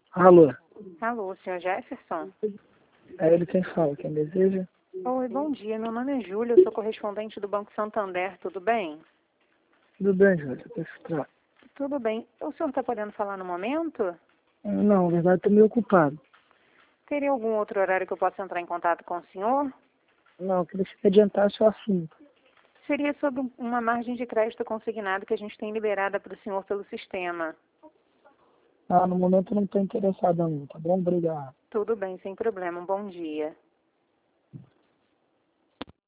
Alô, Alô, senhor Jefferson? é ele quem fala, quem deseja? Oi, bom dia. Meu nome é Júlia, eu sou correspondente do Banco Santander, tudo bem? Tudo bem, Júlia, o que se trata? Tudo bem. O senhor está podendo falar no momento? Não, na verdade estou meio ocupado. Teria algum outro horário que eu possa entrar em contato com o senhor? Não, eu queria que adiantasse o assunto. Seria sobre uma margem de crédito consignado que a gente tem liberada para o senhor pelo sistema. No momento eu não estou interessado não, tá bom? Obrigado. Tudo bem, sem problema. Um bom dia.